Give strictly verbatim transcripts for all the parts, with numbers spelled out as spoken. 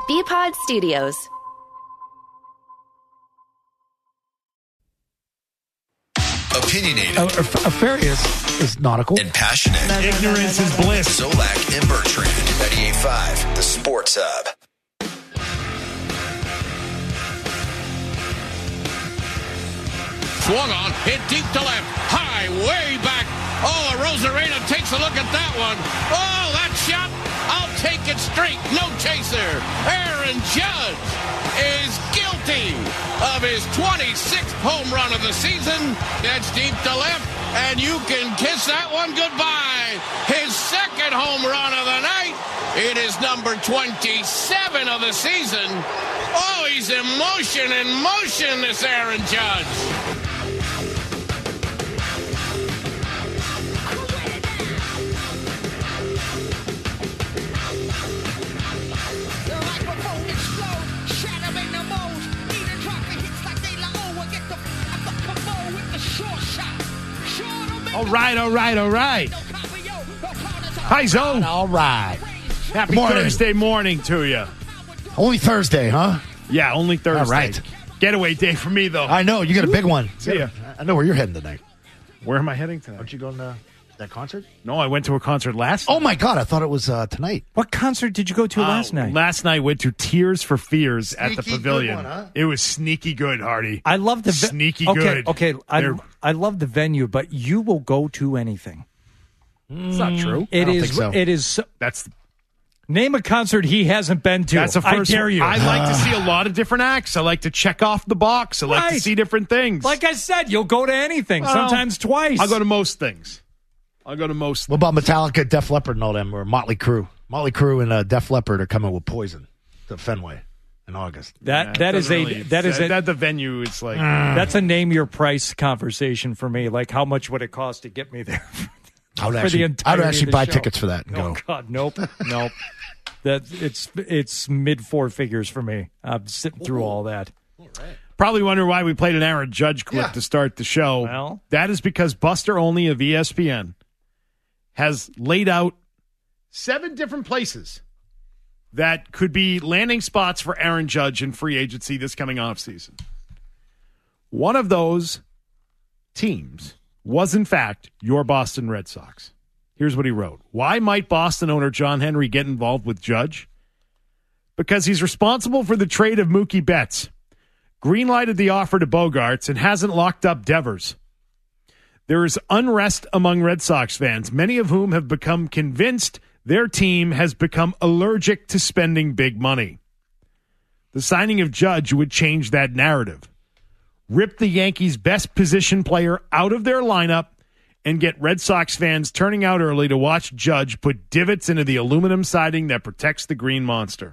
B-Pod Studios. Opinionated. Uh, Aquarius is nautical. And passionate. Ignorance is bliss. Zolak and Bertrand. ninety-eight point five, The Sports Hub. Swung on, hit deep to left, high, way back. Oh, Rosarena takes a look at that one. Oh, that shot, I'll take it straight. No chaser. Aaron Judge is guilty of his twenty-sixth home run of the season. That's deep to left, and you can kiss that one goodbye. His second home run of the night. It is number twenty-seven of the season. Oh, he's in motion, in motion, this Aaron Judge. All right, all right, all right. Hi, Zoe. All right. Happy Morning. Thursday morning to you. Only Thursday, huh? Yeah, only Thursday. All right. Getaway day for me, though. I know. You got a big one. See ya. I know where you're heading tonight. Where am I heading tonight? Aren't you going to that concert? No, I went to a concert last Oh, night. my God. I thought it was uh, tonight. What concert did you go to Uh, last night? Last night went to Tears for Fears at the Sneaky Pavilion. good one, huh? It was sneaky good, Hardy. I love the ve- Sneaky okay, good. Okay, I, They're- I love the venue, but you will go to anything. It's not true. It don't is. think so. It is. That's Name a concert he hasn't been to. that's the first. I dare you. I like to see a lot of different acts. I like to check off the box. I like to Right. see different things. Like I said, you'll go to anything. Well, sometimes twice. I'll go to most things. I'll go to most. What about Metallica, Def Leppard, and all them, or Motley Crue? Motley Crue and uh, Def Leppard are coming with Poison to Fenway in August. that. Yeah, that it is doesn't a. really- that is that, a. that the venue. It's like That's a name your price conversation for me. Like, how much would it cost to get me there? I would For actually, the I would entirety actually of the buy show. tickets for that and Oh go. God, nope, nope. That it's it's mid four figures for me. I'm sitting through all that. probably wonder why we played an Aaron Judge clip Yeah. to start the show. Well. that is because Buster Olney of E S P N has laid out seven different places that could be landing spots for Aaron Judge in free agency this coming offseason. One of those teams was, in fact, your Boston Red Sox. Here's what he wrote. Why might Boston owner John Henry get involved with Judge? Because he's responsible for the trade of Mookie Betts, greenlighted the offer to Bogarts, and hasn't locked up Devers. There is unrest among Red Sox fans, many of whom have become convinced their team has become allergic to spending big money. The signing of Judge would change that narrative. Rip the Yankees' best position player out of their lineup and get Red Sox fans turning out early to watch Judge put divots into the aluminum siding that protects the green monster.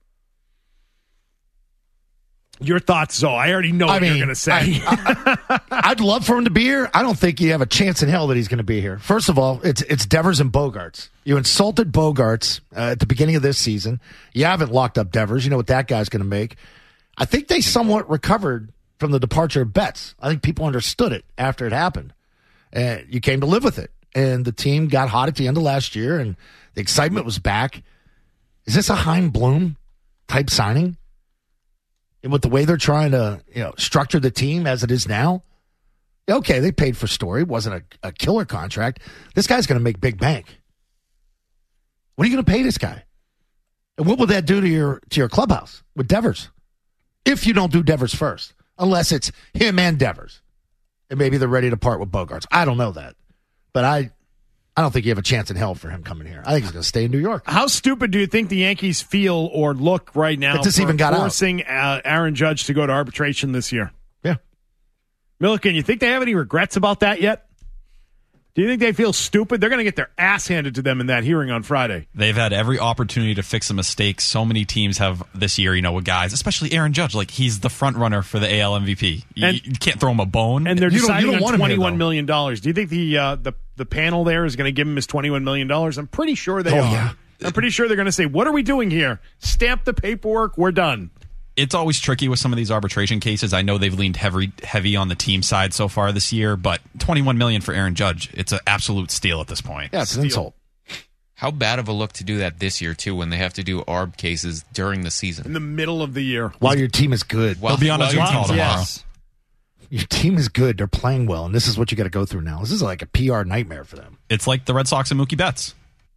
Your thoughts, Zoe? I already know I what mean, you're going to say. I, I, I'd love for him to be here. I don't think you have a chance in hell that he's going to be here. First of all, it's it's Devers and Bogarts. You insulted Bogarts uh, at the beginning of this season. You haven't locked up Devers. You know what that guy's going to make. I think they somewhat recovered from the departure of Betts. I think people understood it after it happened. And you came to live with it. And the team got hot at the end of last year, and the excitement was back. Is this a Heim Bloom type signing? And with the way they're trying to, you know, structure the team as it is now, okay, they paid for Story. It wasn't a, a killer contract. This guy's going to make big bank. What are you going to pay this guy? And what will that do to your to your clubhouse with Devers? If you don't do Devers first, unless it's him and Devers, and maybe they're ready to part with Bogarts. I don't know that, but I, I don't think you have a chance in hell for him coming here. I think he's going to stay in New York. How stupid do you think the Yankees feel or look right now That this for even got out? forcing uh, Aaron Judge to go to arbitration this year? Yeah. Milliken, you think they have any regrets about that yet? Do you think they feel stupid? They're going to get their ass handed to them in that hearing on Friday. They've had every opportunity to fix a mistake. So many teams have this year, you know, with guys, especially Aaron Judge. Like, he's the front runner for the A L M V P. You, And- you can't throw him a bone. And they're You don't- you deciding don't want on him here, twenty-one though. million dollars. Do you think the uh, the the panel there is going to give him his twenty-one million dollars? I'm pretty sure they Oh, are. yeah. I'm pretty sure they're going to say, "What are we doing here? Stamp the paperwork. We're done." It's always tricky with some of these arbitration cases. I know they've leaned heavy heavy on the team side so far this year, but twenty-one million dollars for Aaron Judge, it's an absolute steal at this point. Yeah, it's an insult. How bad of a look to do that this year, too, when they have to do A R B cases during the season? In the middle of the year. While your team is good. Well, They'll be on well, a Zoom your call team's- tomorrow. yes. Your team is good. They're playing well, and this is what you got to go through now. This is like a P R nightmare for them. It's like the Red Sox and Mookie Betts.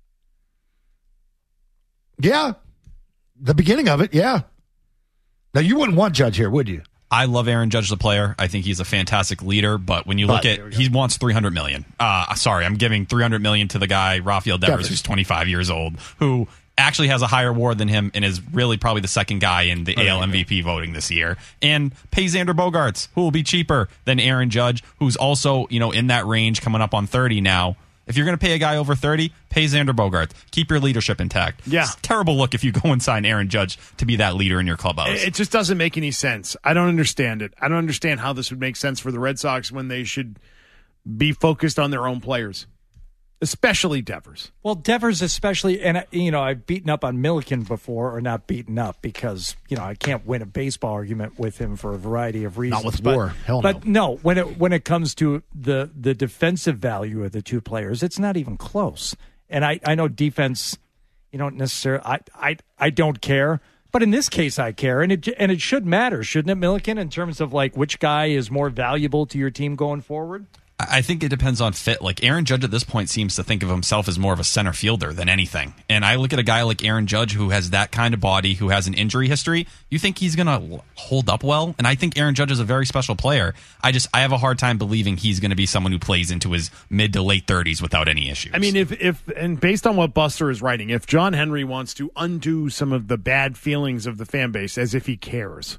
Yeah. The beginning of it, yeah. Now, you wouldn't want Judge here, would you? I love Aaron Judge the player. I think he's a fantastic leader, but when you But, look there we at go. he wants three hundred million. Uh sorry, I'm giving three hundred million to the guy Rafael Devers, Devers. who's twenty-five years old, who actually has a higher award than him and is really probably the second guy in the A L M V P voting this year, and pay Xander Bogaerts, who will be cheaper than Aaron Judge, who's also, you know, in that range coming up on thirty now. If you're going to pay a guy over thirty, pay Xander Bogaerts. Keep your leadership intact. Yeah. It's a terrible look if you go and sign Aaron Judge to be that leader in your clubhouse. It it just doesn't make any sense. I don't understand it. I don't understand how this would make sense for the Red Sox when they should be focused on their own players, especially Devers. Well, Devers especially, and, you know, I've beaten up on Milliken before, or not beaten up because, you know, I can't win a baseball argument with him for a variety of reasons. Not with but, WAR. Hell no. But no, when it when it comes to the, the defensive value of the two players, it's not even close. And I, I know defense, you don't necessarily, I, I, I don't care. But in this case, I care, and it and it should matter, shouldn't it, Milliken, in terms of like which guy is more valuable to your team going forward? I think it depends on fit. Like Aaron Judge at this point seems to think of himself as more of a center fielder than anything. And I look at a guy like Aaron Judge who has that kind of body, who has an injury history. You think he's going to hold up well? And I think Aaron Judge is a very special player. I just I have a hard time believing he's going to be someone who plays into his mid to late thirties without any issues. I mean, if if and based on what Buster is writing, if John Henry wants to undo some of the bad feelings of the fan base as if he cares,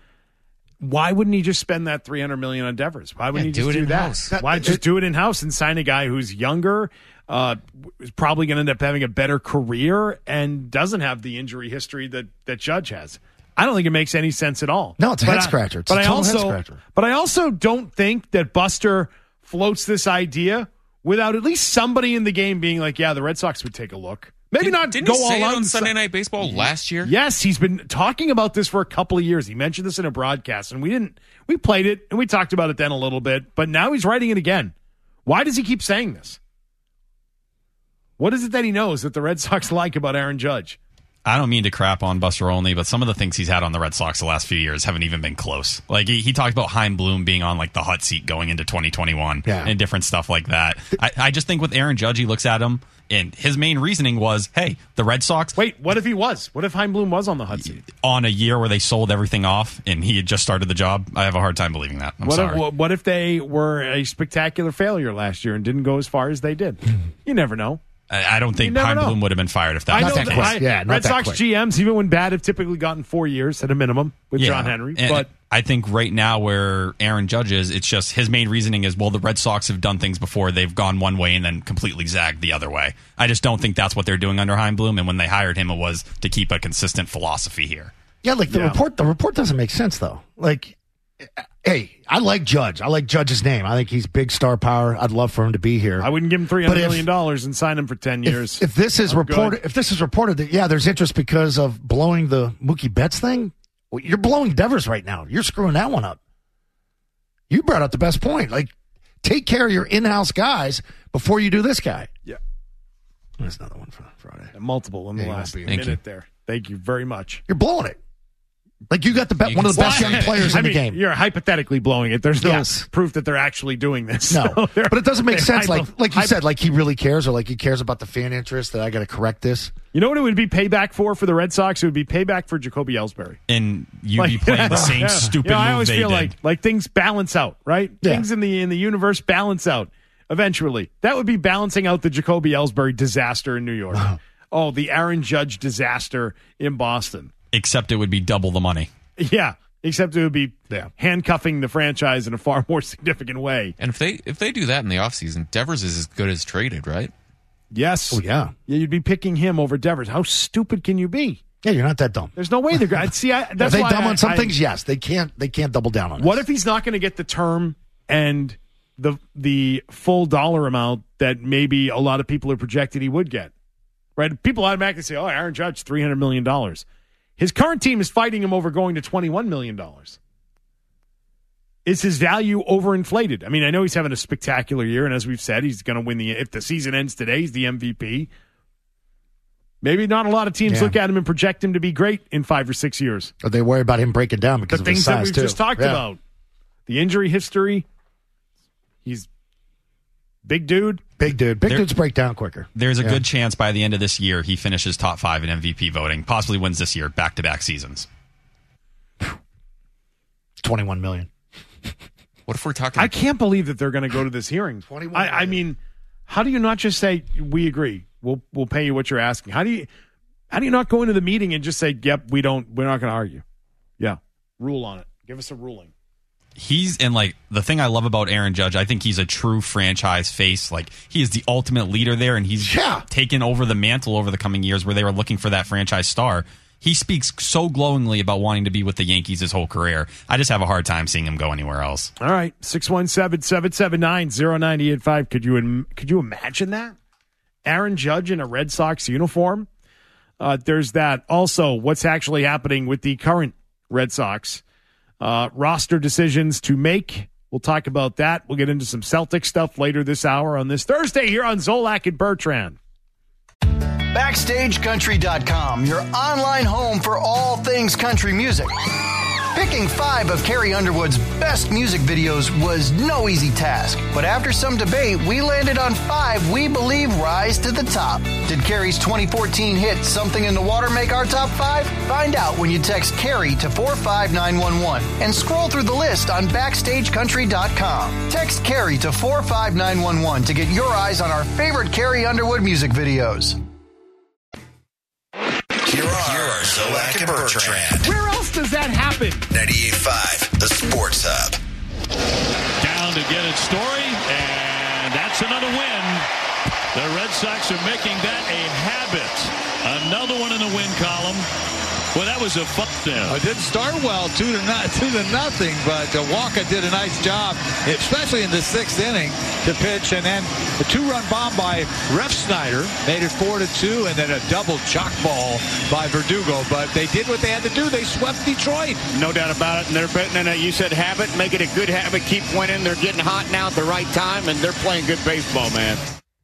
why wouldn't he just spend that three hundred million dollars on Devers? Why wouldn't Yeah, he just do it do in-house. that? Why just do it in house and sign a guy who's younger, uh, is probably going to end up having a better career, and doesn't have the injury history that that Judge has? I don't think it makes any sense at all. No, it's a But head I- scratcher. It's but a I total also, head scratcher. but I also don't think that Buster floats this idea without at least somebody in the game being like, "Yeah, the Red Sox would take a look." Maybe not Didn't go he say all it out on and Sunday si- Night Baseball last year? Yes, he's been talking about this for a couple of years. He mentioned this in a broadcast, and we didn't. We played it, and we talked about it then a little bit, but now he's writing it again. Why does he keep saying this? What is it that he knows that the Red Sox like about Aaron Judge? I don't mean to crap on Buster Olney, but some of the things he's had on the Red Sox the last few years haven't even been close. Like he, he talked about Chaim Bloom being on like the hot seat going into twenty twenty-one Yeah. and different stuff like that. I, I just think with Aaron Judge, he looks at him and his main reasoning was, hey, the Red Sox Wait, what if he was? What if Chaim Bloom was on the hot seat? on a year where they sold everything off and he had just started the job. I have a hard time believing that. I'm What sorry. if, what if they were a spectacular failure last year and didn't go as far as they did? You never know. I, I don't think never Chaim know. Bloom would have been fired if that I was know the that case. I, Yeah, not Red that Sox quick. G Ms, even when bad, have typically gotten four years at a minimum with Yeah. John Henry. And But I think right now where Aaron Judge is, it's just his main reasoning is, well, the Red Sox have done things before. They've gone one way and then completely zagged the other way. I just don't think that's what they're doing under Chaim Bloom. And when they hired him, it was to keep a consistent philosophy here. Yeah, like the Yeah. report. The report doesn't make sense though. Like, hey, I like Judge. I like Judge's name. I think he's big star power. I'd love for him to be here. I wouldn't give him three But hundred if- million dollars and sign him for ten years. If, if this is I'm reported, good. if this is reported that yeah, there's interest because of blowing the Mookie Betts thing, well, you're blowing Devers right now. You're screwing that one up. You brought up the best point. Like, take care of your in-house guys before you do this guy. Yeah. There's another one for Friday. Multiple in the Yeah, you last won't be- minute Thank you. there. Thank you very much. You're blowing it. Like you got the be- You one of the can best say young it. players I in mean, the game. You're hypothetically blowing it. There's no Yes. proof that they're actually doing this. No, So they're- but it doesn't make they're sense. hypo- Like, like you hypo- said, like he really cares, or like he cares about the fan interest. That I got to correct this. You know what it would be payback for for the Red Sox? It would be payback for Jacoby Ellsbury. And you'd be playing the same Yeah. stupid You know, I move always they feel did. like like things balance out, right? Yeah. Things in the in the universe balance out eventually. That would be balancing out the Jacoby Ellsbury disaster in New York. Oh, the Aaron Judge disaster in Boston. Except it would be double the money. Yeah, except it would be Yeah. handcuffing the franchise in a far more significant way. And if they if they do that in the offseason, Devers is as good as traded, right? Yes. Oh yeah, Yeah, you'd be picking him over Devers. How stupid can you be? yeah. You're not that dumb. There's no way they're going. See, I, If that's they why dumb I- on some I- things, yes, they can't. They can't double down on. What this. if he's not going to get the term and the the full dollar amount that maybe a lot of people are projected he would get? Right? People automatically say, "Oh, Aaron Judge, three hundred million dollars." His current team is fighting him over going to twenty-one million dollars. Is his value overinflated? I mean, I know he's having a spectacular year, and as we've said, he's going to win the. If the season ends today, he's the M V P. Maybe not a lot of teams Yeah. look at him and project him to be great in five or six years. Or they worry about him breaking down because The of his things that size, we've too. just talked Yeah. about. The injury history. He's big dude. Big dude. Big There- dudes break down quicker. There's a Yeah. good chance by the end of this year he finishes top five in M V P voting, possibly wins this year, back-to-back seasons. twenty-one million. What if we're talking? I can't believe that they're going to go to this hearing. twenty-one I, I mean, how do you not just say we agree? We'll we'll pay you what you're asking. How do you how do you not go into the meeting and just say, "Yep, we don't. We're not going to argue." Yeah, rule on it. Give us a ruling. He's and like the thing I love about Aaron Judge, I think he's a true franchise face. Like he is the ultimate leader there, and he's Yeah. taken over the mantle over the coming years where they were looking for that franchise star. He speaks so glowingly about wanting to be with the Yankees his whole career. I just have a hard time seeing him go anywhere else. All right, six one seven, seven seven nine, zero nine eight five. Could you im- could you imagine that? Aaron Judge in a Red Sox uniform? Uh, there's that. Also, what's actually happening with the current Red Sox? Uh, roster decisions to make. We'll talk about that. We'll get into some Celtic stuff later this hour on this Thursday here on Zolak and Bertrand. Backstage Country dot com, your online home for all things country music. Picking five of Carrie Underwood's best music videos was no easy task, but after some debate, we landed on five we believe rise to the top. Did Carrie's twenty fourteen hit Something in the Water make our top five? Find out when you text Carrie to four five nine one one and scroll through the list on Backstage Country dot com. Text Carrie to four five nine one one to get your eyes on our favorite Carrie Underwood music videos. Here are Zolak and Bertrand. Where else does that happen? ninety-eight point five, the Sports Hub. Down to get it, Story, and that's another win. The Red Sox are making that a habit. Another one in the win column. Well, that was a fun down. It didn't start well, two to not, two to nothing, but uh, Walker did a nice job, especially in the sixth inning, to pitch, and then the two-run bomb by Refsnyder made it four to two, and then a double chalk ball by Verdugo. But they did what they had to do. They swept Detroit. No doubt about it. And they're betting on, you said habit, make it a good habit, keep winning. They're getting hot now at the right time, and they're playing good baseball, man.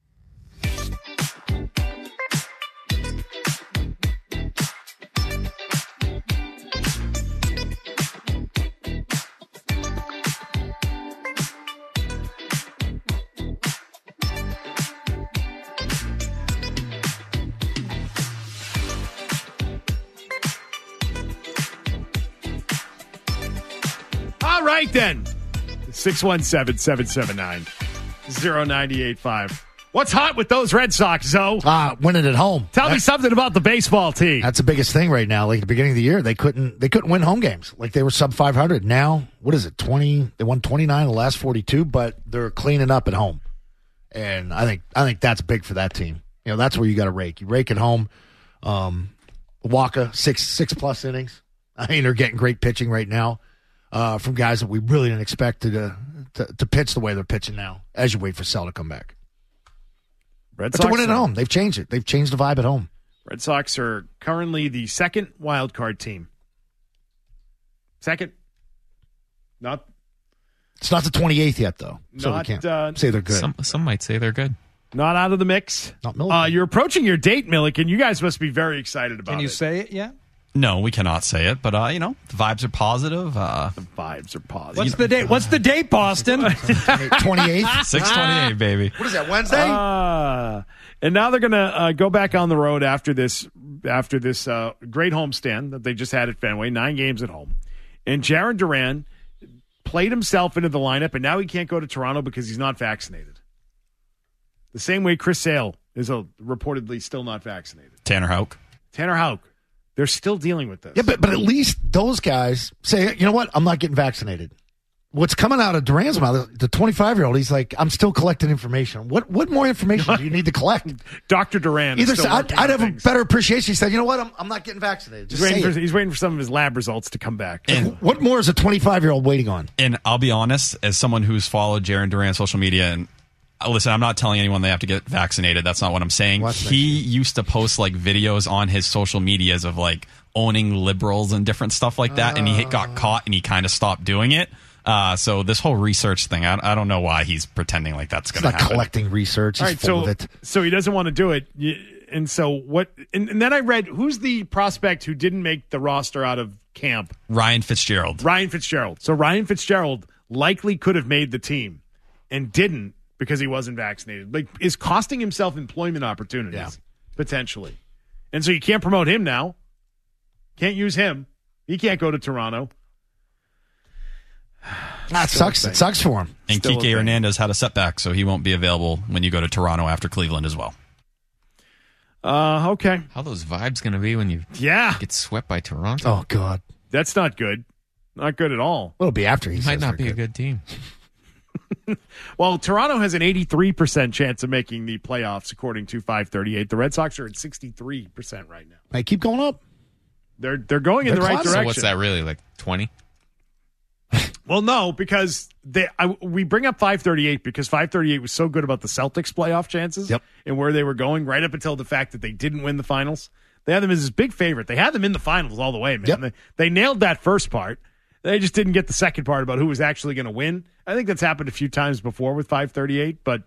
All right, then. six one seven, seven seven nine, zero nine eight five. What's hot with those Red Sox, Zoe? Ah, winning at home. Tell me That- something about the baseball team. That's the biggest thing right now. Like at the beginning of the year, they couldn't they couldn't win home games. Like they were sub five hundred. Now, what is it? twenty They won twenty-nine of the last forty-two, but they're cleaning up at home. And I think I think that's big for that team. You know, that's where you got to rake. You rake at home. Um, Waka six six plus innings. I mean, they're getting great pitching right now uh, from guys that we really didn't expect to, uh, to to pitch the way they're pitching now. As you wait for Sell to come back, Red but to win at home, they've changed it. They've changed the vibe at home. Red Sox are currently the second wild card team. Second. Not It's not the twenty-eighth yet, though, so Not, we can't uh, say they're good. Some some might say they're good. not out of the mix. Not Milliken. Uh, you're approaching your date, Milliken. You guys must be very excited about Can you it. say it yet? No, we cannot say it, but uh, you know, the vibes are positive. Uh, The vibes are positive. What's the date? What's the date, Boston? twenty-eighth. six twenty-eight, baby. What is that, Wednesday? Uh, and now they're going to uh, go back on the road after this after this uh, great homestand that they just had at Fenway, nine games at home. And Jaron Duran played himself into the lineup, and now he can't go to Toronto because he's not vaccinated. The same way Chris Sale is uh, reportedly still not vaccinated. Tanner Houck. Tanner Houck, they're still dealing with this. Yeah, but, but at least those guys say, you know what? I'm not getting vaccinated. What's coming out of Duran's mouth, the twenty-five-year-old, he's like, I'm still collecting information. What what more information do you need to collect? Doctor Duran is Either still say, I'd, working I'd on have a things. better appreciation. He said, you know what? I'm, I'm not getting vaccinated. He's Just say waiting, for, it. he's waiting for some of his lab results to come back. And What more is a twenty-five-year-old waiting on? And I'll be honest, as someone who's followed Jaron Duran's social media, and uh, listen, I'm not telling anyone they have to get vaccinated. That's not what I'm saying. Well, that's he used to post like videos on his social medias of like owning liberals and different stuff like that, and he got caught and he kind of stopped doing it. Uh, so this whole research thing, I, I don't know why he's pretending like that's He's going to not happen. collecting research. He's All right, full so of it. so he doesn't want to do it. You, and so what? And, and then I read who's the prospect who didn't make the roster out of camp? Ryan Fitzgerald. Ryan Fitzgerald. So Ryan Fitzgerald likely could have made the team and didn't because he wasn't vaccinated. Like, is costing himself employment opportunities Yeah. potentially. And so you can't promote him now. Can't use him. He can't go to Toronto. That sucks. It sucks for him. And Still a Kike thing. Hernandez had a setback, so he won't be available when you go to Toronto after Cleveland as well. Uh, okay. How those vibes going to be when you Yeah. get swept by Toronto? Oh, God. That's not good. Not good at all. It'll be after he Might says not they're be a good team. Well, Toronto has an eighty-three percent chance of making the playoffs, according to five thirty-eight. The Red Sox are at sixty-three percent right now. They keep going up. They're they're going in They're the right climbing. direction. So what's that really, like twenty? Well, no, because they I, we bring up five thirty-eight because five thirty-eight was so good about the Celtics playoff chances Yep. and where they were going right up until the fact that they didn't win the finals. They had them as his big favorite. They had them in the finals all the way, man. Yep. They, they nailed that first part. They just didn't get the second part about who was actually going to win. I think that's happened a few times before with five thirty-eight, but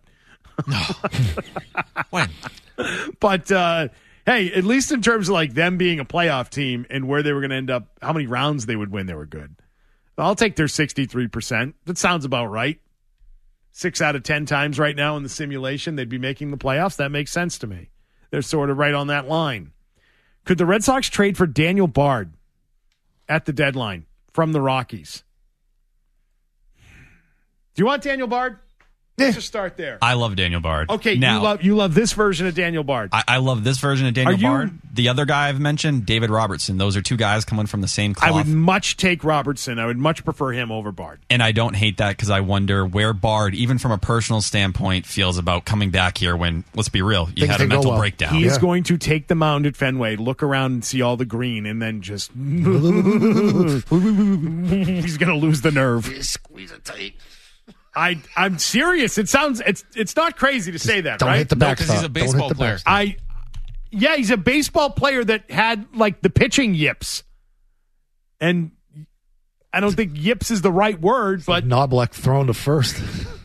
When? but uh, hey, at least in terms of like them being a playoff team and where they were going to end up, how many rounds they would win, they were good. I'll take their sixty-three percent. That sounds about right. Six out of ten times right now in the simulation, they'd be making the playoffs. That makes sense to me. They're sort of right on that line. Could the Red Sox trade for Daniel Bard at the deadline from the Rockies? Do you want Daniel Bard? Let's just start there. I love Daniel Bard. Okay, now, you love you love this version of Daniel Bard. I, I love this version of Daniel Are you- Bard. The other guy I've mentioned, David Robertson. Those are two guys coming from the same I cloth. would much take Robertson. I would much prefer him over Bard. And I don't hate that because I wonder where Bard, even from a personal standpoint, feels about coming back here when, let's be real, you Things had a didn't go mental well. breakdown. He is Yeah. going to take the mound at Fenway, look around and see all the green, and then just he's going to lose the nerve. Squeeze it tight. I I'm serious. It sounds it's it's not crazy to say that, Don't right? hit the No, backstop. 'cause he's a Don't hit baseball the player. backstop. I yeah, he's a baseball player that had like the pitching yips, and I don't think yips is the right word, but Knobloch thrown to first.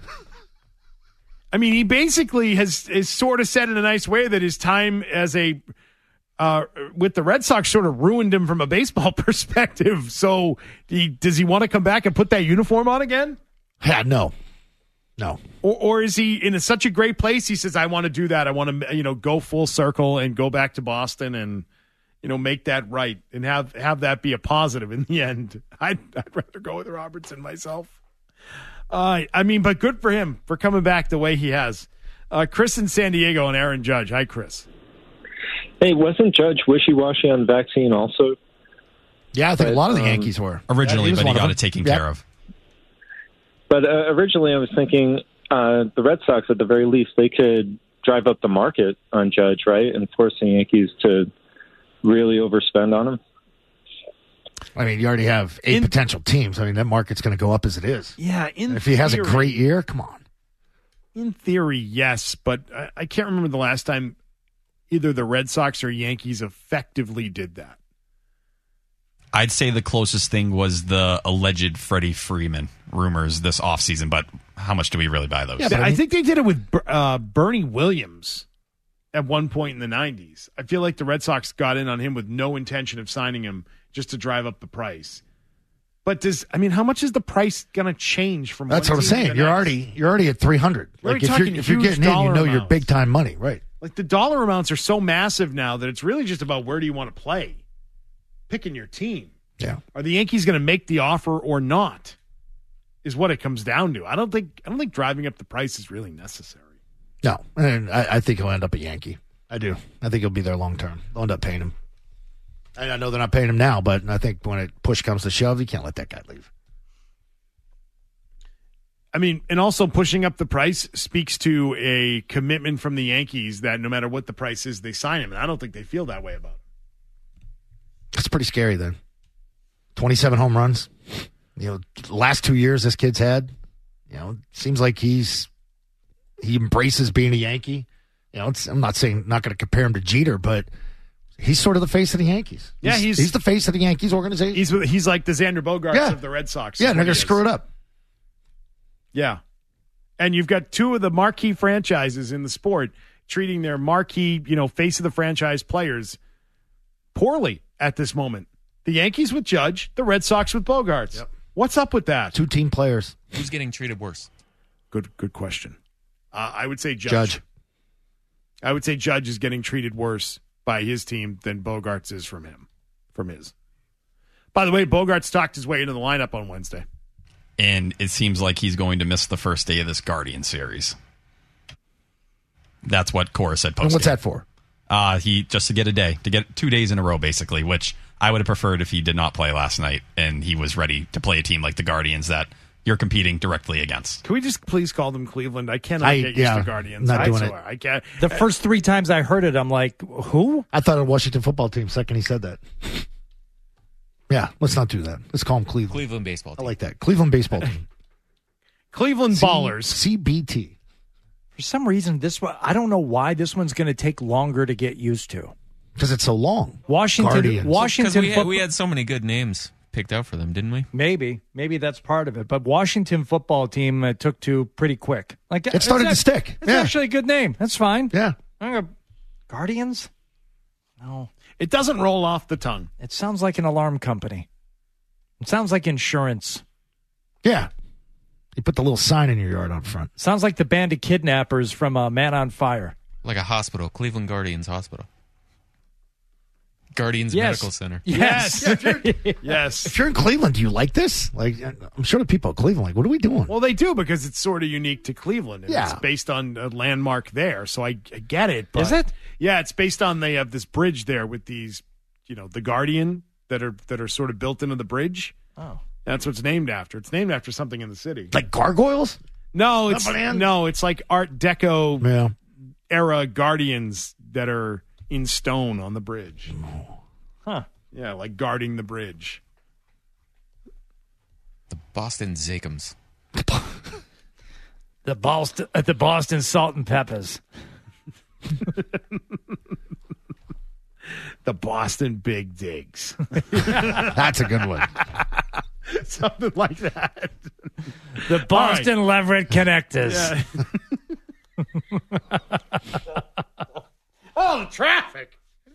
I mean, he basically has is sort of said in a nice way that his time as a uh, with the Red Sox sort of ruined him from a baseball perspective. So, he, does he want to come back and put that uniform on again? Yeah, no. No. Or, or is he in a, such a great place? He says, I want to do that. I want to, you know, go full circle and go back to Boston and, you know, make that right and have, have that be a positive in the end. I'd, I'd rather go with Robertson myself. Uh, I mean, but good for him for coming back the way he has. Uh, Chris in San Diego and Aaron Judge. Hi, Chris. Hey, wasn't Judge wishy-washy on vaccine also? Yeah, I think But, a lot of the um, Yankees were. Originally, Yeah, was but he one of got them. it taken Yep. care of. But uh, originally I was thinking uh, the Red Sox, at the very least, they could drive up the market on Judge, right, and force the Yankees to really overspend on him. I mean, you already have eight In- potential teams. I mean, that market's going to go up as it is. Yeah, in And if he has a theory- great year, come on. In theory, yes, but I, I can't remember the last time either the Red Sox or Yankees effectively did that. I'd say the closest thing was the alleged Freddie Freeman rumors this offseason, but how much do we really buy those? Yeah, but I I mean- think they did it with uh, Bernie Williams at one point in the nineties. I feel like the Red Sox got in on him with no intention of signing him just to drive up the price. But does I mean, how much is the price going to change from? That's one what I'm team to saying. the You're next? already you're already at three hundred. We're Like if talking you're if you're huge getting in, you dollar know your amounts. big time money, right? Like the dollar amounts are so massive now that it's really just about where do you want to play, picking your team. Yeah. Are the Yankees going to make the offer or not? Is what it comes down to. I don't think I don't think driving up the price is really necessary. No, and I, I think he'll end up a Yankee. I do. I think he'll be there long term. They'll end up paying him. And I know they're not paying him now, but I think when it push comes to shove, you can't let that guy leave. I mean, and also pushing up the price speaks to a commitment from the Yankees that no matter what the price is, they sign him. And I don't think they feel that way about him. That's pretty scary then. twenty-seven home runs. You know, last two years this kid's had. You know, seems like he's he embraces being a Yankee. You know, it's, I'm not saying not going to compare him to Jeter, but he's sort of the face of the Yankees. Yeah, he's- he's the face of the Yankees organization. He's he's like the Xander Bogaerts Yeah. of the Red Sox. yeah, is they're what going he to screw is. it up. Yeah. And you've got two of the marquee franchises in the sport treating their marquee, you know, face of the franchise players poorly at this moment. The Yankees with Judge, the Red Sox with Bogarts. Yep. What's up with that? Two team players. Who's getting treated worse? Good, good question. Uh, I would say Judge. Judge. I would say Judge is getting treated worse by his team than Bogarts is from him, from his. By the way, Bogarts talked his way into the lineup on Wednesday. And it seems like he's going to miss the first day of this Guardian series. That's what Cora said post. And what's that for? Uh, he just to get a day, to get two days in a row, basically, which I would have preferred if he did not play last night and he was ready to play a team like the Guardians that you're competing directly against. Can we just please call them Cleveland? I cannot I, get used yeah, to Guardians. not I doing swear. it. I can't. The first three times I heard it, I'm like, who? I thought of Washington football team second he said that. Yeah, let's not do that. Let's call them Cleveland. Cleveland baseball team. I like that. Cleveland baseball team. Cleveland C- Ballers. C B T. For some reason, this one, I don't know why this one's going to take longer to get used to. Because it's so long. Washington, Guardians. Washington, we had, football- we had so many good names picked out for them, didn't we? maybe, maybe that's part of it. But Washington football team uh, took to pretty quick. Like It started it's to a- stick. It's Yeah. actually a good name. That's fine. Yeah. I'm gonna- Guardians? No, It doesn't roll off the tongue. it sounds like an alarm company. It sounds like insurance. Yeah. You put the little sign in your yard out front. Sounds like the band of kidnappers from uh, Man on Fire. Like a hospital, Cleveland Guardians Hospital. Guardians Yes. Medical Center. Yes. Yeah, if, you're, Yes. if you're in Cleveland, do you like this? Like, I'm sure the people of Cleveland, like, what are we doing? Well, they do because it's sort of unique to Cleveland. And Yeah. It's based on a landmark there, so I, I get it. But Is it? Yeah, it's based on they have this bridge there with these, you know, the Guardian that are that are sort of built into the bridge. Oh. That's what it's named after. It's named after something in the city. Like gargoyles? No, it's Up and in? no, it's like Art Deco Yeah. era Guardians that are in stone on the bridge. Huh. Yeah, like guarding the bridge. The Boston Zakums. The Boston, uh, the Boston Salt and Peppers. The Boston Big Digs. That's a good one. Something like that. The Boston Leverett Connectors. Yeah. Oh, the traffic.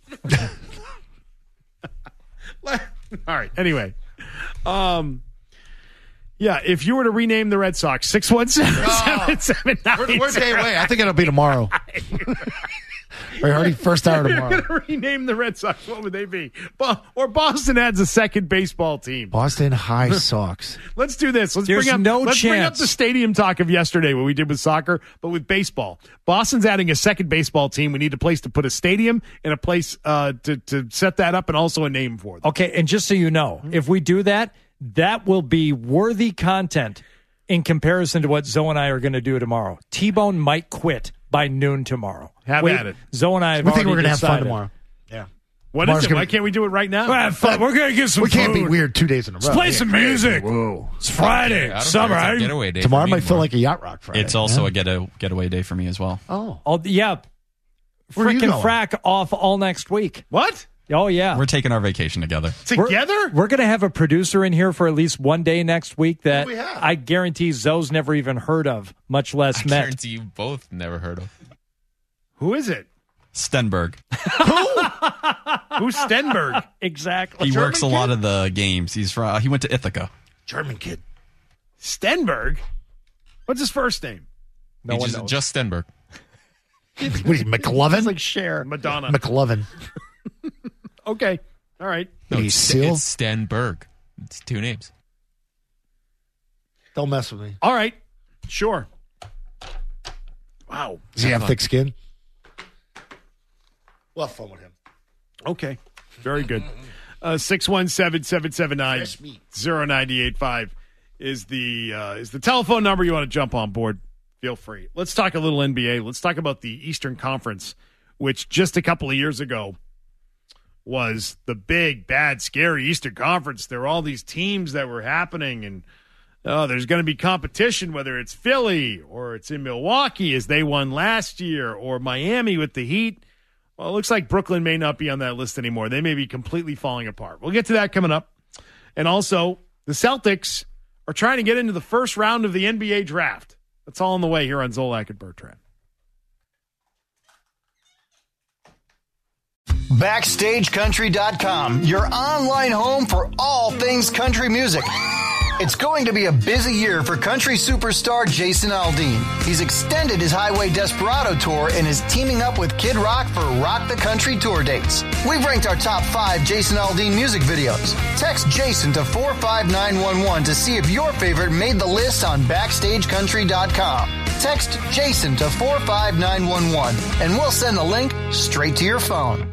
All right. Anyway, um, yeah. If you were to rename the Red Sox, six one seven seven seven nine. We're, we're a day away. I think it'll be tomorrow. We're already first hour You're tomorrow. going to rename the Red Sox. What would they be? Bo- or Boston adds a second baseball team. Boston High Sox. Let's do this. Let's There's bring up. no let's bring up chance. the stadium talk of yesterday, what we did with soccer, but with baseball. Boston's adding a second baseball team. We need a place to put a stadium and a place uh, to to set that up, and also a name for them. Okay, and just so you know, if we do that, that will be worthy content in comparison to what Zoe and I are going to do tomorrow. T-Bone might quit by noon tomorrow. Have Wait, at it. Zoe and I have We think already we're going to have fun decided. tomorrow. Yeah. What Tomorrow's is it? gonna Why be- can't we do it right now? We're, have fun. We're going to get some We can't be food. weird two days in a row. Let's play some music. Whoa. It's Friday, I don't summer. care. It's a I- getaway day Tomorrow for me might feel tomorrow. like a yacht rock Friday. It's also yeah. a get a getaway day for me as well. Oh. Oh, yeah. Where are you Frickin' going? frack off all next week. What? Oh, yeah. We're taking our vacation together. Together? We're, we're going to have a producer in here for at least one day next week that Who do we have? I guarantee Zoe's never even heard of, much less I met. guarantee you both never heard of. Who is it? Stenberg. Who's Stenberg? Exactly. He works a German lot kid? of the games. He's from. He went to Ithaca. German kid. Stenberg? What's his first name? No He one just, knows. just Stenberg. What is he, McLovin? It's like Cher. Madonna. McLovin. Okay. All right. No, He's it's, Seal? it's Stenberg. It's two names. Don't mess with me. All right. Sure. Wow. Does he have thick skin? We'll have fun with him. Okay. Very good. Uh, six one seven, seven seven nine, Fresh meat. zero nine eight five is the uh, is the telephone number you want to jump on board. Feel free. Let's talk a little N B A. Let's talk about the Eastern Conference, which just a couple of years ago was the big, bad, scary Eastern Conference. There were all these teams that were happening, and oh, there's going to be competition, whether it's Philly or it's in Milwaukee as they won last year, or Miami with the Heat. Well, it looks like Brooklyn may not be on that list anymore. They may be completely falling apart. We'll get to that coming up. And also, the Celtics are trying to get into the first round of the N B A draft. That's all on the way here on Zolak and Bertrand. Backstage Country dot com, your online home for all things country music. It's going to be a busy year for country superstar Jason Aldean. He's extended his Highway Desperado tour and is teaming up with Kid Rock for Rock the Country tour dates. We've ranked our top five Jason Aldean music videos. Text Jason to four five nine one one to see if your favorite made the list on Backstage Country dot com. Text Jason to four five nine one one and we'll send the link straight to your phone.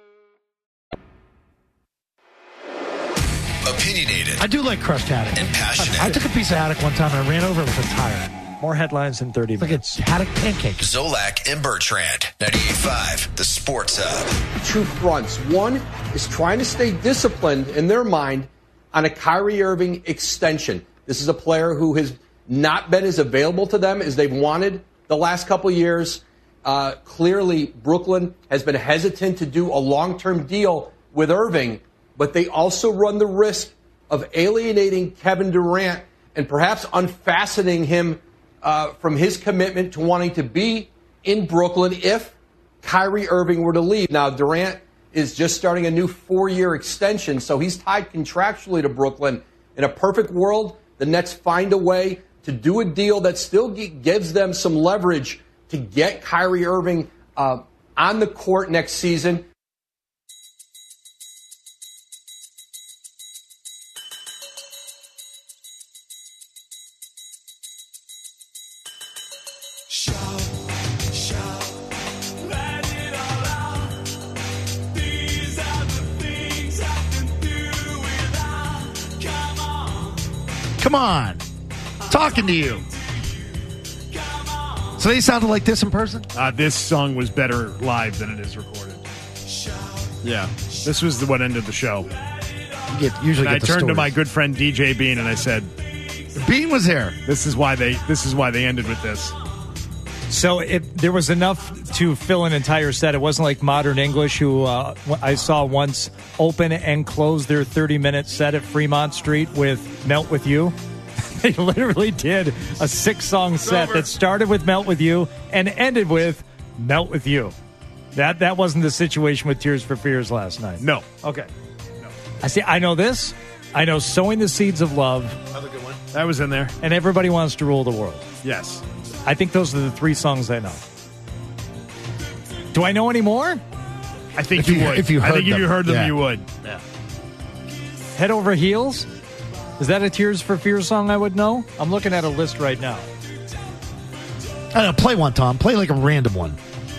Opinionated. I do like crushed haddock. And passionate. I, I took a piece of haddock one time and I ran over it with a tire. More headlines in thirty Like minutes. it's haddock pancake. Zolak and Bertrand. ninety-eight point five, The Sports Hub. Two fronts. One is trying to stay disciplined in their mind on a Kyrie Irving extension. This is a player who has not been as available to them as they've wanted the last couple years. Uh, clearly, Brooklyn has been hesitant to do a long-term deal with Irving, but they also run the risk of alienating Kevin Durant and perhaps unfastening him uh, from his commitment to wanting to be in Brooklyn if Kyrie Irving were to leave. Now, Durant is just starting a new four-year extension, so he's tied contractually to Brooklyn. In a perfect world, the Nets find a way to do a deal that still g- gives them some leverage to get Kyrie Irving uh, on the court next season. Come on. Talking to you. So they sounded like this in person? Uh, this song was better live than it is recorded. Yeah. This was the what ended the show. You get, usually and get I the turned to stories. my good friend D J Bean and I said, Bean was there. This is why they this is why they ended with this. So it, there was enough to fill an entire set. It wasn't like Modern English, who uh, I saw once open and close their thirty-minute set at Fremont Street with Melt With You. They literally did a six-song set that started with Melt With You and ended with Melt With You. That that wasn't the situation with Tears for Fears last night. No. Okay. No. I see. I know this. I know Sowing the Seeds of Love. Another good one. That was in there. And Everybody Wants to Rule the World. Yes. I think those are the three songs I know. Do I know any more? I think If you, you- would. if you I heard think if them, you heard them, yeah. you would. Yeah. Head Over Heels? Is that a Tears for Fears song I would know? I'm looking at a list right now. I don't know, play one, Tom. Play like a random one.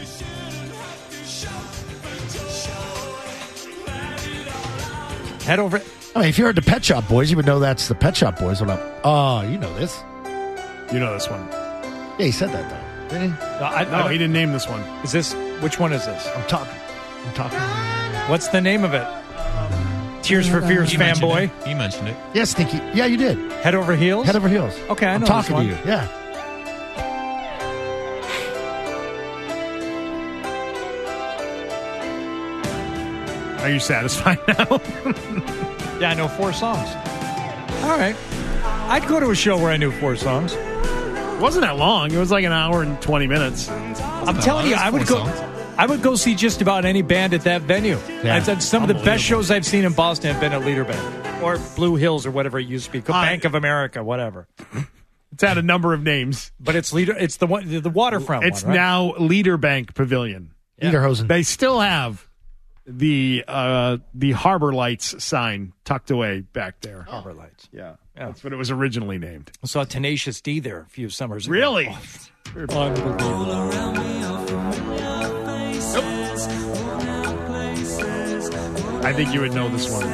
Head Over... I mean, if you heard the Pet Shop Boys, you would know that's the Pet Shop Boys. What up? Oh, you know this. You know this one. Yeah, he said that, though. Didn't he? No, I, No, I he didn't name this one. Is this... Which one is this? I'm talking. I'm talking. What's the name of it? Tears for Fears You mentioned fanboy? it. You mentioned it. Yeah, Stinky. Yeah, you did. Head Over Heels? Head over heels. Okay, I I'm know talking this to one. you. Yeah. Are you satisfied now? Yeah, I know four songs. All right. I'd go to a show where I knew four songs. It wasn't that long. It was like an hour and twenty minutes. I'm telling you, that's I would four go. songs. I would go see just about any band at that venue. Yeah. I said some of the best Unbelievable. shows I've seen in Boston have been at Leader Bank or Blue Hills or whatever it used to be, Bank of America, whatever. It's had a number of names. But it's Leader. It's the one, the waterfront It's one, right? now Leader Bank Pavilion. Lederhosen. They still have the uh, the Harbor Lights sign tucked away back there. Harbor Lights. Yeah. Yeah. That's what it was originally named. I saw Tenacious D there a few summers ago. Really? I think you would know this one.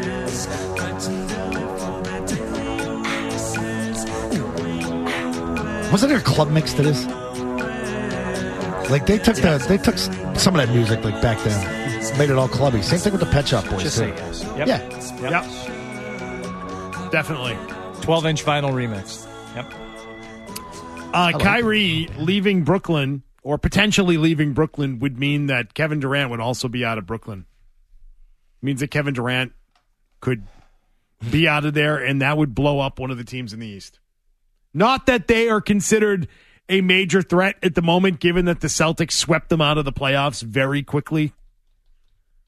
Wasn't there a club mix to this? Like they took the they took some of that music like back then, made it all clubby. Same thing with the Pet Shop Boys Just too. say yes. Yep. Yeah, Yep. Definitely. twelve-inch vinyl remix. Yep. Uh, Kyrie leaving Brooklyn or potentially leaving Brooklyn would mean that Kevin Durant would also be out of Brooklyn. Means that Kevin Durant could be out of there, and that would blow up one of the teams in the East. Not that they are considered a major threat at the moment, given that the Celtics swept them out of the playoffs very quickly.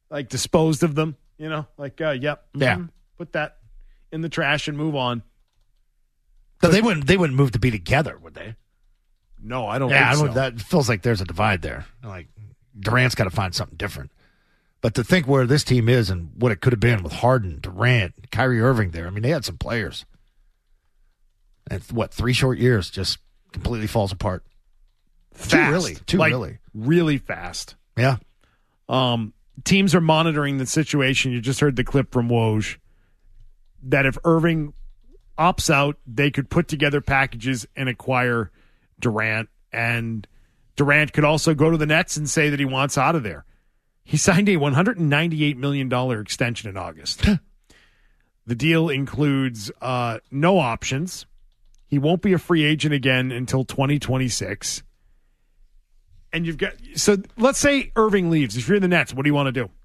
like disposed of them, you know, like, uh, yep. Yeah. Mm, put that in the trash and move on. So they wouldn't they wouldn't move to be together, would they? No, I don't yeah, think I don't, so. that feels like there's a divide there. Like Durant's got to find something different. But to think where this team is and what it could have been with Harden, Durant, Kyrie Irving there, I mean, they had some players. And what, three short years just completely falls apart. Fast. Too really. Too like, really. Really fast. Yeah. Um, teams are monitoring the situation. You just heard the clip from Woj that if Irving opts out, they could put together packages and acquire Durant. And Durant could also go to the Nets and say that he wants out of there. He signed a one hundred ninety-eight million dollars extension in August. The deal includes uh, no options. He won't be a free agent again until twenty twenty-six. And you've got, so let's say Irving leaves. If you're the Nets, what do you want to do?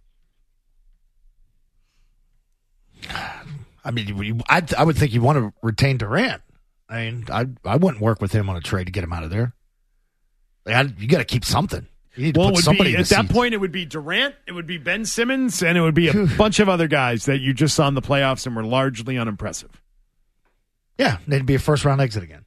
I mean, you, I, I would think you want to retain Durant. I mean, I I wouldn't work with him on a trade to get him out of there. Like, I, you got to keep something. You need to Well, put it would somebody be, in at the that seats. point, it would be Durant, it would be Ben Simmons, and it would be a bunch of other guys that you just saw in the playoffs and were largely unimpressive. Yeah, they'd be a first round exit again.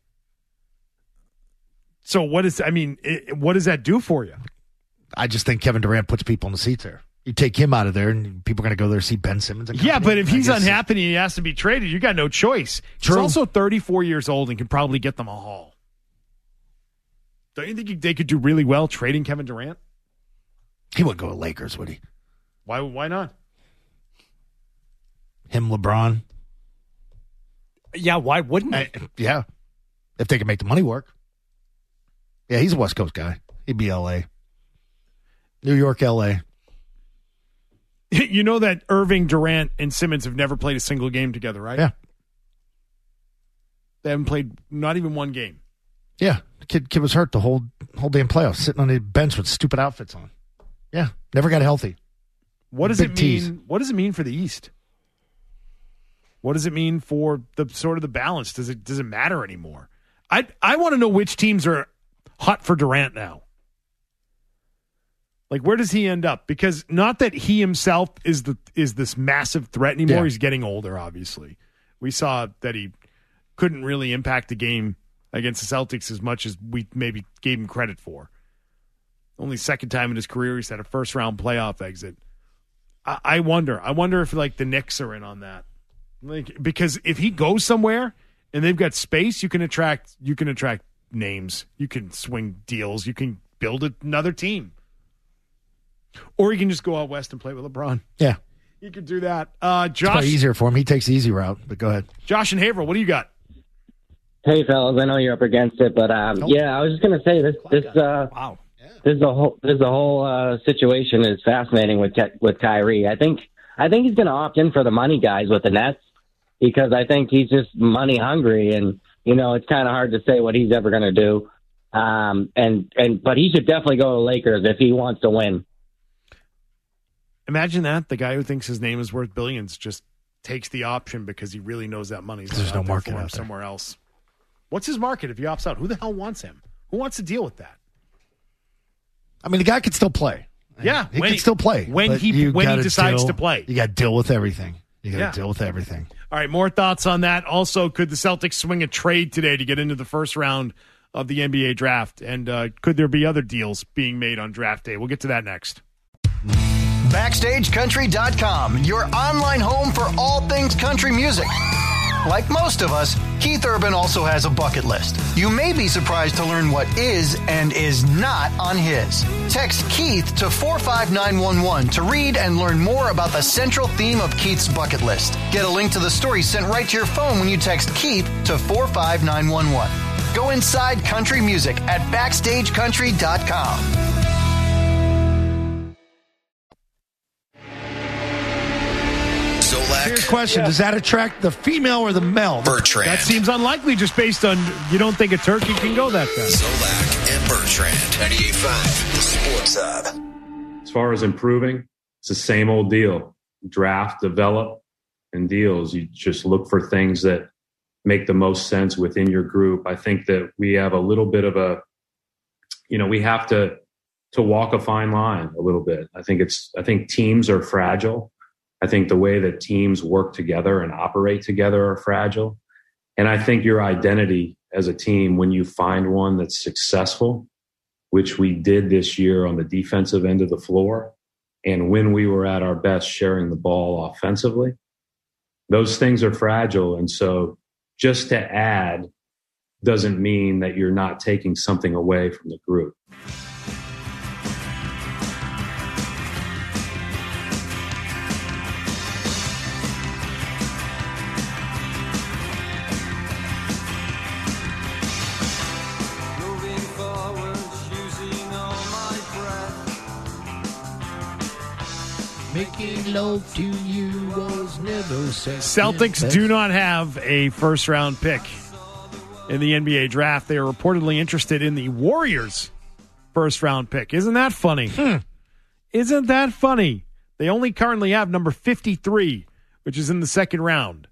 So what is, I mean, it, what does that do for you? I just think Kevin Durant puts people in the seats there. You take him out of there, and people are going to go there to see Ben Simmons. And Yeah, company. but if I he's guess- unhappy and he has to be traded, you got no choice. True. He's also thirty-four years old and can probably get them a haul. Don't you think you- they could do really well trading Kevin Durant? He wouldn't go to Lakers, would he? Why? Why not? Him, LeBron. Yeah, why wouldn't I, yeah, if they can make the money work. Yeah, he's a West Coast guy. He'd be L A. New York, L A. You know that Irving, Durant, and Simmons have never played a single game together, right? Yeah. They haven't played not even one game. Yeah, the kid, kid was hurt the whole whole damn playoffs, sitting on the bench with stupid outfits on. Yeah, never got healthy. What does Big it mean? tease. What does it mean for the East? What does it mean for the sort of the balance? Does it does it matter anymore? I I want to know which teams are hot for Durant now. Like, where does he end up? Because not that he himself is the is this massive threat anymore. Yeah. He's getting older, obviously. We saw that he couldn't really impact the game against the Celtics as much as we maybe gave him credit for. Only second time in his career he's had a first round playoff exit. I, I wonder. I wonder if like the Knicks are in on that. Like, because if he goes somewhere and they've got space, you can attract you can attract names. You can swing deals. You can build another team. Or you can just go out west and play with LeBron. Yeah. You could do that. Uh, It's Josh, probably easier for him. He takes the easy route, but go ahead. Josh and Haverhill, what do you got? Hey, fellas, I know you're up against it, but um, yeah, I was just gonna say this. This uh, wow. This is a whole. This is a whole uh, situation is fascinating with Ky- with Kyrie. I think. I think he's gonna opt in for the money guys with the Nets because I think he's just money hungry, and you know it's kind of hard to say what he's ever gonna do. Um, and and but he should definitely go to Lakers if he wants to win. Imagine that. The guy who thinks his name is worth billions just takes the option because he really knows that money's not There's out no there market for him out there. somewhere else. What's his market if he opts out? Who the hell wants him? Who wants to deal with that? I mean, the guy could still play. Yeah, He when can he- still play. when but he- you when he gotta decides deal- to play. You got to deal with everything. You got to Yeah. deal with everything. All right, more thoughts on that. Also, could the Celtics swing a trade today to get into the first round of the N B A draft? And uh, could there be other deals being made on draft day? We'll get to that next. Backstage Country dot com, your online home for all things country music. Like most of us, Keith Urban also has a bucket list. You may be surprised to learn what is and is not on his. Text Keith to four five nine one one to read and learn more about the central theme of Keith's bucket list. Get a link to the story sent right to your phone when you text Keith to four five nine one one. Go inside country music at backstage country dot com. Here's a question. Does that attract the female or the male? Bertrand. That seems unlikely just based on you don't think a turkey can go that fast. Zolak and Bertrand. ninety-eight point five, the Sports Hub. As far as improving, it's the same old deal. Draft, develop, and deals. You just look for things that make the most sense within your group. I think that we have a little bit of a, you know, we have to to walk a fine line a little bit. I think it's, I think teams are fragile. I think the way that teams work together and operate together are fragile. And I think your identity as a team, when you find one that's successful, which we did this year on the defensive end of the floor, and when we were at our best sharing the ball offensively, those things are fragile. And so just to add doesn't mean that you're not taking something away from the group. Making love to you was never second Celtics best. do not have a first-round pick in the N B A draft. They are reportedly interested in the Warriors' first-round pick. Isn't that funny? Hmm. Isn't that funny? They only currently have number fifty-three, which is in the second round.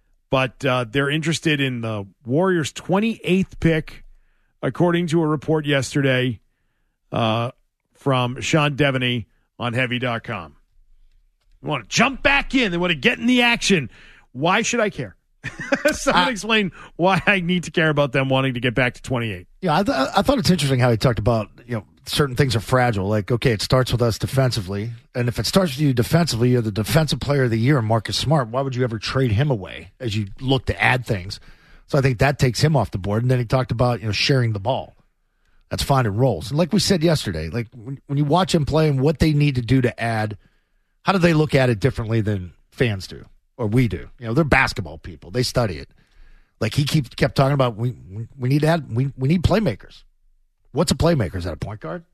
But uh, they're interested in the Warriors' twenty-eighth pick, according to a report yesterday uh, from Sean Devaney on Heavy dot com. They want to jump back in. They want to get in the action. Why should I care? Someone I, explain why I need to care about them wanting to get back to twenty-eight. Yeah, I, th- I thought it's interesting how he talked about, you know, certain things are fragile. Like, okay, it starts with us defensively. And if it starts with you defensively, you're the defensive player of the year, Marcus Smart. Why would you ever trade him away as you look to add things? So I think that takes him off the board. And then he talked about, you know, sharing the ball. That's fine in roles. And like we said yesterday, like when, when you watch him play and what they need to do to add, how do they look at it differently than fans do or we do? You know, they're basketball people. They study it. Like he keep, kept talking about, we we need to add, we, we need playmakers. What's a playmaker? Is that a point guard?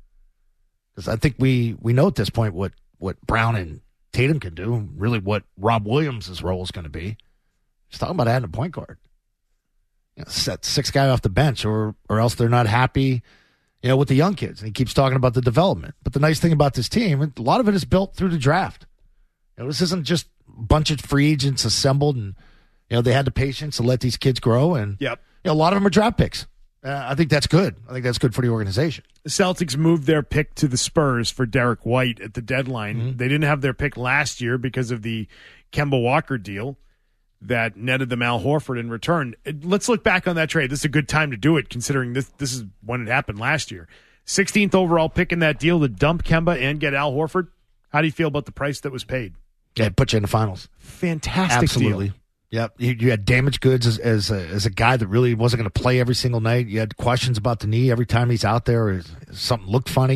Because I think we, we know at this point what, what Brown and Tatum can do, and really what Rob Williams' role is going to be. He's talking about adding a point guard. You know, set six guy off the bench, or or else they're not happy, you know, with the young kids. And he keeps talking about the development. But the nice thing about this team, a lot of it is built through the draft. You know, this isn't just a bunch of free agents assembled, and you know they had the patience to let these kids grow. And yep, you know, a lot of them are draft picks. Uh, I think that's good. I think that's good for the organization. The Celtics moved their pick to the Spurs for Derek White at the deadline. Mm-hmm. They didn't have their pick last year because of the Kemba Walker deal that netted them Al Horford in return. Let's look back on that trade. This is a good time to do it, considering this this is when it happened last year. sixteenth overall pick in that deal to dump Kemba and get Al Horford. How do you feel about the price that was paid? Yeah, it put you in the finals. Fantastic Absolutely. deal. Yep. You, you had damaged goods as as a, as a guy that really wasn't going to play every single night. You had questions about the knee every time he's out there. Or something looked funny.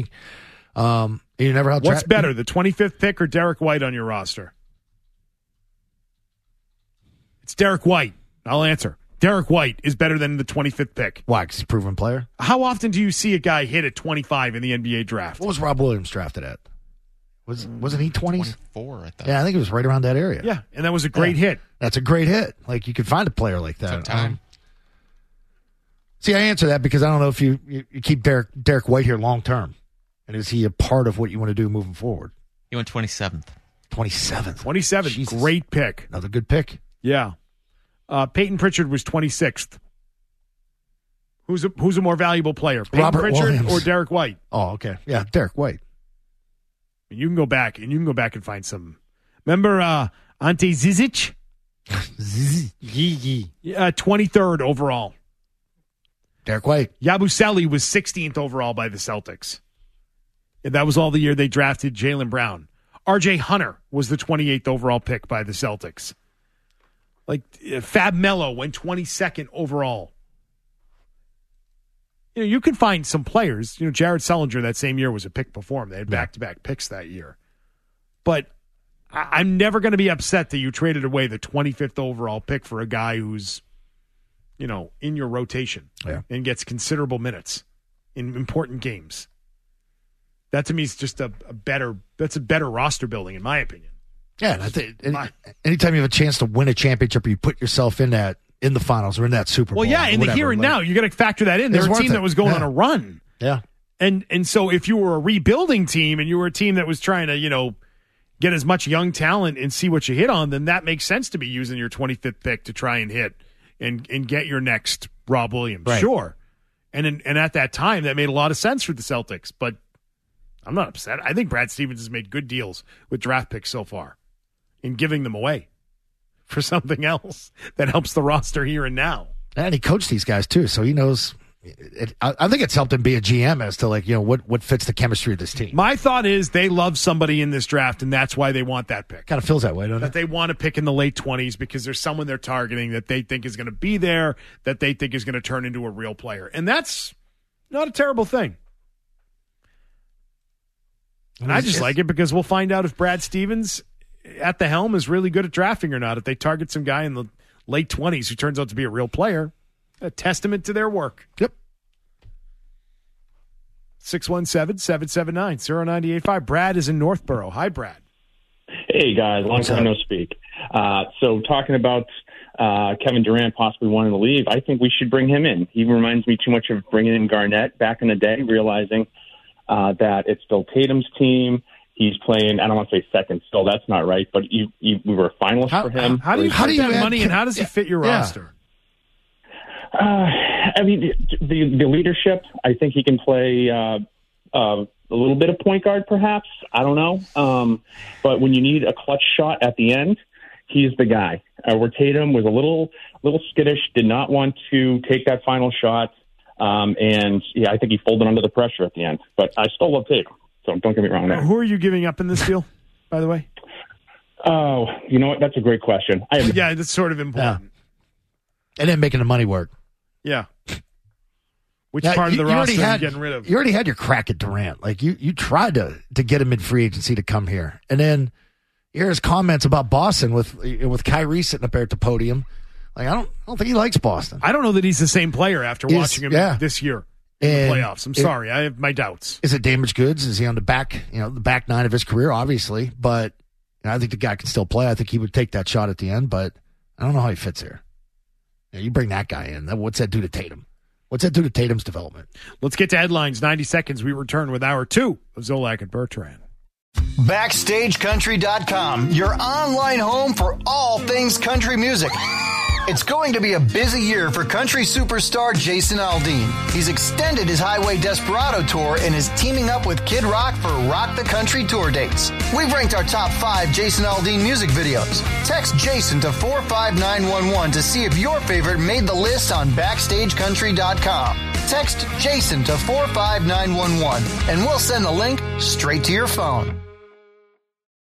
Um, you never had. What's tra- better, the twenty-fifth pick or Derek White on your roster? It's Derek White. I'll answer. Derek White is better than the twenty-fifth pick. Why? Because he's a proven player? How often do you see a guy hit at twenty-five in the N B A draft? What was Rob Williams drafted at? Was, wasn't he twenties? twenty-four, I thought. Yeah, I think it was right around that area. Yeah, and that was a great yeah. hit. That's a great hit. Like, you could find a player like that. Sometime. Um, see, I answer that because I don't know if you, you, you keep Derek, Derek White here long term. And is he a part of what you want to do moving forward? He went twenty-seventh. twenty-seventh. twenty-seventh. Jesus. Great pick. Another good pick. Yeah. Uh, Peyton Pritchard was twenty-sixth. Who's a, who's a more valuable player, Peyton Robert Pritchard Williams. or Derek White? Oh, okay. Yeah, Derek White. You can go back and you can go back and find some. Remember uh, Ante Zizic? Zizi. Uh, twenty-third overall. Derek White. Yabusele was sixteenth overall by the Celtics. And that was all the year they drafted Jaylen Brown. R J Hunter was the twenty-eighth overall pick by the Celtics. Like uh, Fab Melo went twenty-second overall. You know, you can find some players. You know, Jared Sullinger that same year was a pick before him. They had back-to-back picks that year. But I- I'm never going to be upset that you traded away the twenty-fifth overall pick for a guy who's, you know, in your rotation yeah. and gets considerable minutes in important games. That to me is just a, a better. That's a better roster building, in my opinion. Yeah, and I think any, anytime you have a chance to win a championship, or you put yourself in that in the finals or in that Super Bowl. Well, yeah, in the here and like, now, you got to factor that in. They're a team it. that was going yeah. on a run. Yeah. And and so if you were a rebuilding team and you were a team that was trying to, you know, get as much young talent and see what you hit on, then that makes sense to be using your twenty-fifth pick to try and hit and and get your next Rob Williams. Right. Sure. And in, and at that time, that made a lot of sense for the Celtics. But I'm not upset. I think Brad Stevens has made good deals with draft picks so far in giving them away for something else that helps the roster here and now. And he coached these guys too, so he knows. It, I, I think it's helped him be a G M as to like, you know, what, what fits the chemistry of this team. My thought is they love somebody in this draft, and that's why they want that pick. Kind of feels that way, doesn't That it? they want to pick in the late twenties because there's someone they're targeting that they think is going to be there, that they think is going to turn into a real player. And that's not a terrible thing. And I just like it because we'll find out if Brad Stevens at the helm is really good at drafting or not. If they target some guy in the late twenties who turns out to be a real player, a testament to their work. Yep. six one seven, seven seven nine, zero nine eight five. Brad is in Northborough. Hi, Brad. Hey, guys. Long time no speak. Uh, so talking about uh, Kevin Durant possibly wanting to leave, I think we should bring him in. He reminds me too much of bringing in Garnett back in the day, realizing uh, that it's still Tatum's team. He's playing, I don't want to say second still, that's not right, but you, you, we were finalists how, for him. How do you how put that money and how does he fit your yeah. roster? Uh, I mean, the, the leadership, I think he can play uh, uh, a little bit of point guard, perhaps. I don't know. Um, but when you need a clutch shot at the end, he's the guy. Uh, where Tatum was a little little skittish, did not want to take that final shot. Um, and, yeah, I think he folded under the pressure at the end. But I still love Tatum, so don't get me wrong there. Who are you giving up in this deal, by the way? Oh, you know what? That's a great question. I have- yeah, that's sort of important. Yeah. And then making the money work. Yeah. Which Yeah, part you- of the you roster already are had- you getting rid of? You already had your crack at Durant. Like you, you tried to to get him in free agency to come here, and then here's comments about Boston with with Kyrie sitting up there at the podium. Like I don't, I don't think he likes Boston. I don't know that he's the same player after Is- watching him yeah. this year in And the playoffs. I'm it- sorry. I have my doubts. Is it damaged goods? Is he on the back, you know, the back nine of his career? Obviously, but you know, I think the guy can still play. I think he would take that shot at the end, but I don't know how he fits here. You know, you bring that guy in. That- What's that do to Tatum? What's that do to Tatum's development? Let's get to headlines. ninety seconds. We return with hour two of Zolak and Bertrand. Backstage Country dot com, your online home for all things country music. It's going to be a busy year for country superstar Jason Aldean. He's extended his Highway Desperado tour and is teaming up with Kid Rock for Rock the Country tour dates. We've ranked our top five Jason Aldean music videos. Text Jason to four five nine one one to see if your favorite made the list on Backstage Country dot com. Text Jason to four five nine one one and we'll send the link straight to your phone.